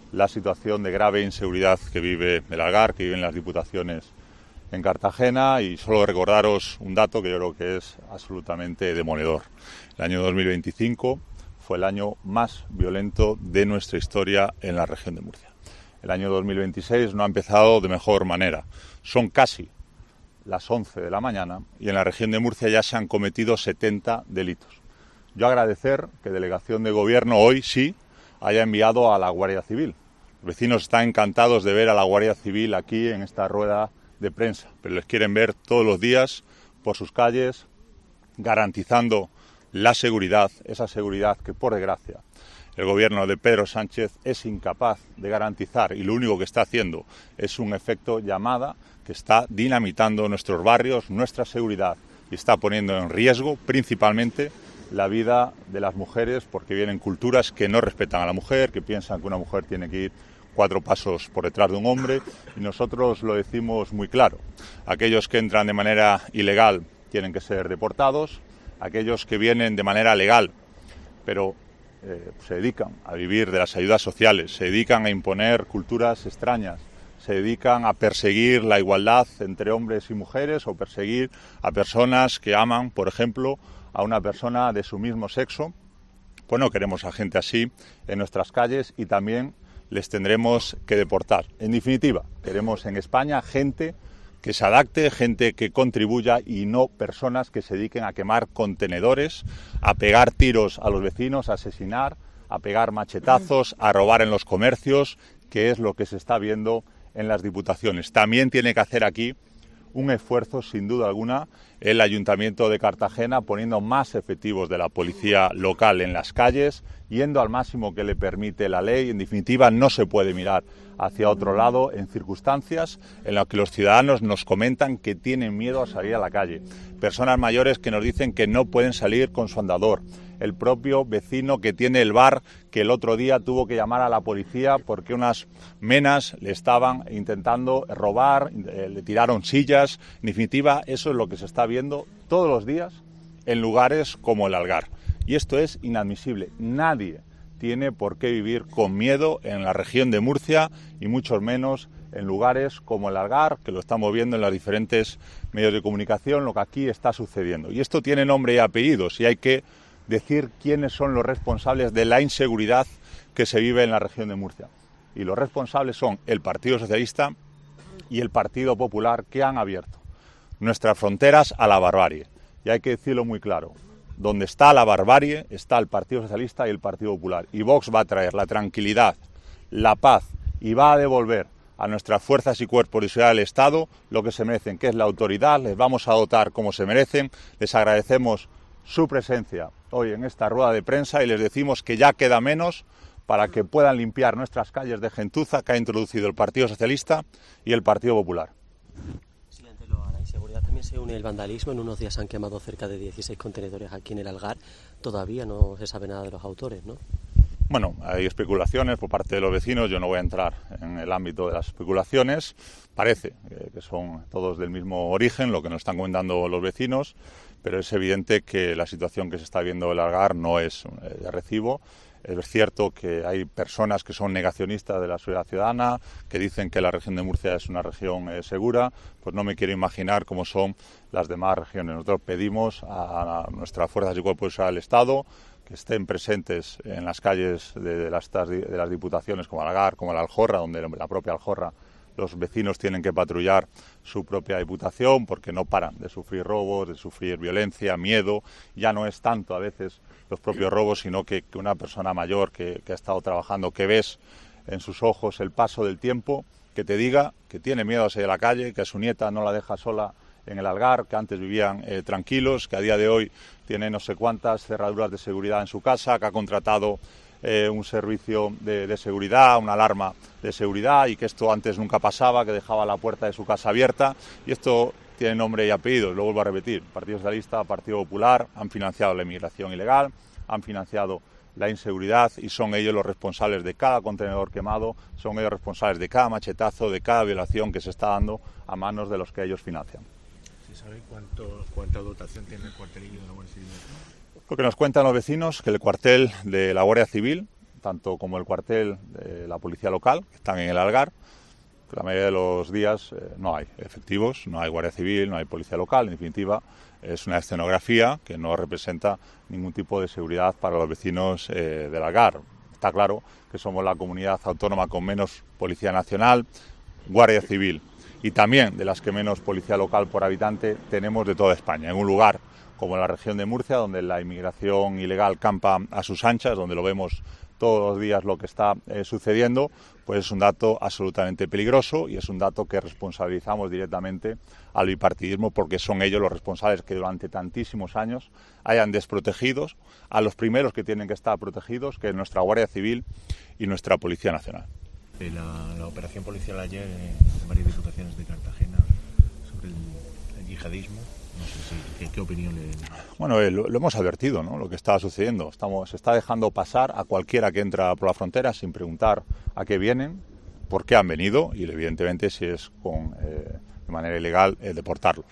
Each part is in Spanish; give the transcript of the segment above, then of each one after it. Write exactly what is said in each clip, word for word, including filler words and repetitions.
la situación de grave inseguridad que vive el Algar, que viven las diputaciones en Cartagena, y solo recordaros un dato que yo creo que es absolutamente demoledor. El año dos mil veinticinco fue el año más violento de nuestra historia en la región de Murcia. El año dos mil veintiséis no ha empezado de mejor manera. Son casi las once de la mañana y en la región de Murcia ya se han cometido setenta delitos. Yo agradecer que Delegación de Gobierno hoy sí haya enviado a la Guardia Civil. Los vecinos están encantados de ver a la Guardia Civil aquí en esta rueda de prensa, pero les quieren ver todos los días por sus calles, garantizando la seguridad, esa seguridad que, por desgracia, el gobierno de Pedro Sánchez es incapaz de garantizar, y lo único que está haciendo es un efecto llamada que está dinamitando nuestros barrios, nuestra seguridad, y está poniendo en riesgo principalmente la vida de las mujeres, porque vienen culturas que no respetan a la mujer, que piensan que una mujer tiene que ir cuatro pasos por detrás de un hombre, y nosotros lo decimos muy claro. Aquellos que entran de manera ilegal tienen que ser deportados, aquellos que vienen de manera legal, pero eh, se dedican a vivir de las ayudas sociales, se dedican a imponer culturas extrañas, se dedican a perseguir la igualdad entre hombres y mujeres o perseguir a personas que aman, por ejemplo, a una persona de su mismo sexo, pues no queremos a gente así en nuestras calles y también les tendremos que deportar. En definitiva, queremos en España gente que se adapte, gente que contribuya y no personas que se dediquen a quemar contenedores, a pegar tiros a los vecinos, a asesinar, a pegar machetazos, a robar en los comercios, que es lo que se está viendo en las diputaciones. También tiene que hacer aquí un esfuerzo, sin duda alguna, el Ayuntamiento de Cartagena, poniendo más efectivos de la policía local en las calles, yendo al máximo que le permite la ley. En definitiva, no se puede mirar hacia otro lado en circunstancias en las que los ciudadanos nos comentan que tienen miedo a salir a la calle. Personas mayores que nos dicen que no pueden salir con su andador. El propio vecino que tiene el bar, que el otro día tuvo que llamar a la policía porque unas menas le estaban intentando robar, le tiraron sillas. En definitiva, eso es lo que se está viendo todos los días en lugares como el Algar. Y esto es inadmisible. Nadie tiene por qué vivir con miedo en la región de Murcia y mucho menos en lugares como el Algar, que lo estamos viendo en los diferentes medios de comunicación, lo que aquí está sucediendo. Y esto tiene nombre y apellidos y hay que decir quiénes son los responsables de la inseguridad que se vive en la región de Murcia. Y los responsables son el Partido Socialista y el Partido Popular, que han abierto nuestras fronteras a la barbarie. Y hay que decirlo muy claro, donde está la barbarie está el Partido Socialista y el Partido Popular. Y Vox va a traer la tranquilidad, la paz y va a devolver a nuestras fuerzas y cuerpos de seguridad del Estado lo que se merecen, que es la autoridad. Les vamos a dotar como se merecen. Les agradecemos su presencia hoy en esta rueda de prensa y les decimos que ya queda menos para que puedan limpiar nuestras calles de gentuza que ha introducido el Partido Socialista y el Partido Popular. Sí, ante lo, a la inseguridad también se une el vandalismo. En unos días han quemado cerca de dieciséis contenedores aquí en el Algar. Todavía no se sabe nada de los autores, ¿no? Bueno, hay especulaciones por parte de los vecinos, yo no voy a entrar en el ámbito de las especulaciones. Parece que son todos del mismo origen, lo que nos están comentando los vecinos, pero es evidente que la situación que se está viendo en el Algar no es de recibo. Es cierto que hay personas que son negacionistas de la seguridad ciudadana, que dicen que la región de Murcia es una región eh, segura, pues no me quiero imaginar cómo son las demás regiones. Nosotros pedimos a, a nuestras fuerzas y cuerpos de seguridad del Estado que estén presentes en las calles de, de, las, de las diputaciones como Algar, como la Aljorra, donde la propia Aljorra los vecinos tienen que patrullar su propia diputación porque no paran de sufrir robos, de sufrir violencia, miedo. Ya no es tanto a veces los propios robos, sino que, que una persona mayor que, que ha estado trabajando, que ves en sus ojos el paso del tiempo, que te diga que tiene miedo a salir a la calle, que a su nieta no la deja sola en el Algar, que antes vivían eh, tranquilos, que a día de hoy tiene no sé cuántas cerraduras de seguridad en su casa, que ha contratado eh, un servicio de, de seguridad, una alarma de seguridad, y que esto antes nunca pasaba, que dejaba la puerta de su casa abierta. Y esto tiene nombre y apellido, lo vuelvo a repetir: Partido Socialista, Partido Popular han financiado la inmigración ilegal, han financiado la inseguridad y son ellos los responsables de cada contenedor quemado, son ellos responsables de cada machetazo, de cada violación que se está dando a manos de los que ellos financian. ¿Se sabe cuánto, cuánta dotación tiene el cuartelillo de la Guardia Civil? Lo que nos cuentan los vecinos, que el cuartel de la Guardia Civil tanto como el cuartel de la policía local, que están en el Algar. La mayoría de los días eh, no hay efectivos, no hay guardia civil, no hay policía local. En definitiva, es una escenografía que no representa ningún tipo de seguridad para los vecinos eh, del Algar. Está claro que somos la comunidad autónoma con menos policía nacional, guardia civil y también de las que menos policía local por habitante tenemos de toda España. En un lugar como la región de Murcia, donde la inmigración ilegal campa a sus anchas, donde lo vemos todos los días lo que está eh, sucediendo, pues es un dato absolutamente peligroso y es un dato que responsabilizamos directamente al bipartidismo, porque son ellos los responsables que durante tantísimos años hayan desprotegidos a los primeros que tienen que estar protegidos, que es nuestra Guardia Civil y nuestra Policía Nacional. La, la operación policial ayer en varias diputaciones de Cartagena sobre el, el yihadismo, no sé si, ¿qué, qué opinión le...? Bueno, eh, lo, lo hemos advertido, ¿no? Lo que está sucediendo. Estamos, se está dejando pasar a cualquiera que entra por la frontera sin preguntar a qué vienen, por qué han venido y, evidentemente, si es con, eh, de manera ilegal, eh, deportarlos.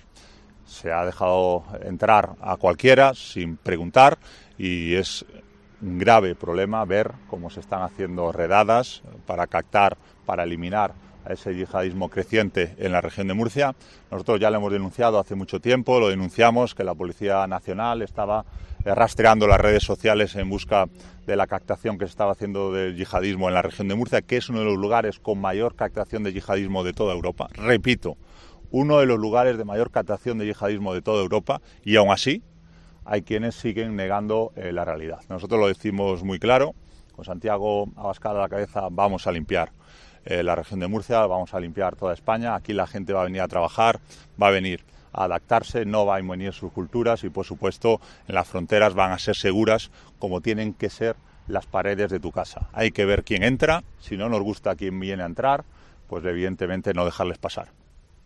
Se ha dejado entrar a cualquiera sin preguntar y es un grave problema ver cómo se están haciendo redadas para captar, para eliminar a ese yihadismo creciente en la región de Murcia. Nosotros ya lo hemos denunciado hace mucho tiempo, lo denunciamos, que la Policía Nacional estaba rastreando las redes sociales en busca de la captación que se estaba haciendo del yihadismo en la región de Murcia, que es uno de los lugares con mayor captación de yihadismo de toda Europa. Repito, uno de los lugares de mayor captación de yihadismo de toda Europa, y aún así hay quienes siguen negando eh, la realidad. Nosotros lo decimos muy claro, con Santiago Abascal a la cabeza vamos a limpiar eh, la región de Murcia, vamos a limpiar toda España. Aquí la gente va a venir a trabajar, va a venir a adaptarse, no va a invenir sus culturas y, por supuesto, en las fronteras van a ser seguras como tienen que ser las paredes de tu casa. Hay que ver quién entra, si no nos gusta quién viene a entrar, pues evidentemente no dejarles pasar.